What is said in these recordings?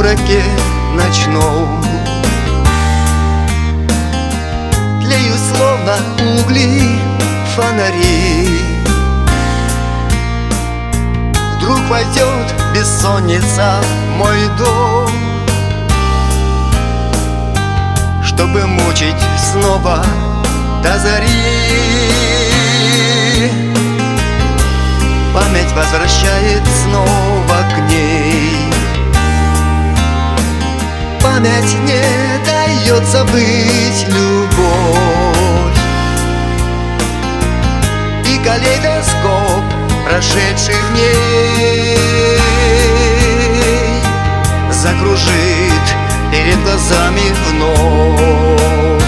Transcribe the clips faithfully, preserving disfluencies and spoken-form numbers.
сумраке ночном. Тлеют словно угли фонари. Вдруг войдет бессонница в мой дом, чтобы мучить снова до зари. Память возвращает снова к ней. Память не дает забыть любовь. И калейдоскоп прошедших дней закружит перед глазами вновь.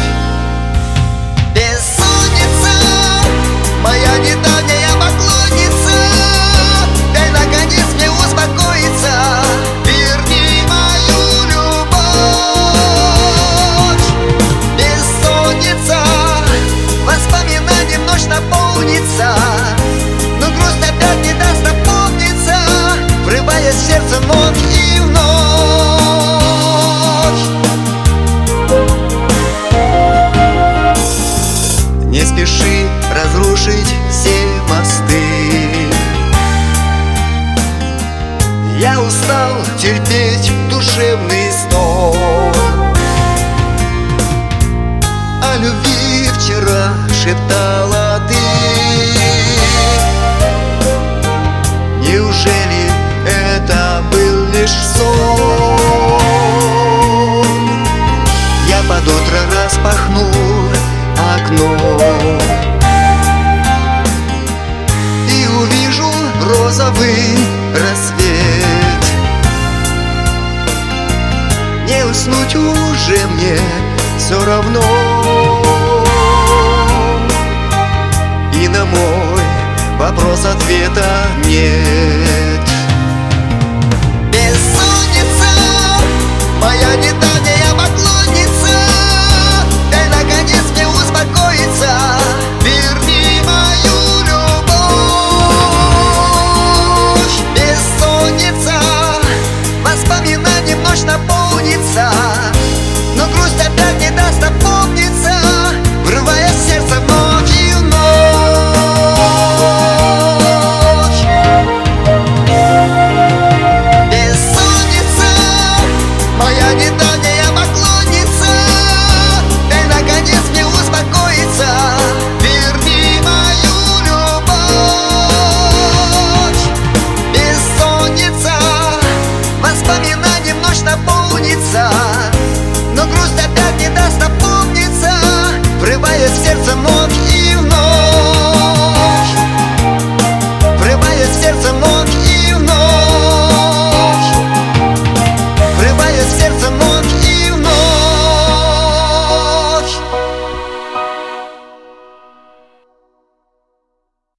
Бессонница, моя недавняя поклонница, дай наконец мне успокоиться, верни мою любовь. Бессонница, воспоминанием ночь наполнится, но грусть опять не даст опомниться, врываясь в сердце вновь и вновь. Не спеши разрушить все мосты. Я устал терпеть душевный стон. О любви вчера шептала ты. Неужели это был лишь сон? Я под утро распахнул окно и увижу розовый рассвет. Не уснуть уже мне все равно, и на мой вопрос ответа нет. Бессонница, моя недавняя поклонница, дай наконец мне успокоиться, верни мою любовь. Бессонница, воспоминанием ночь наполнится,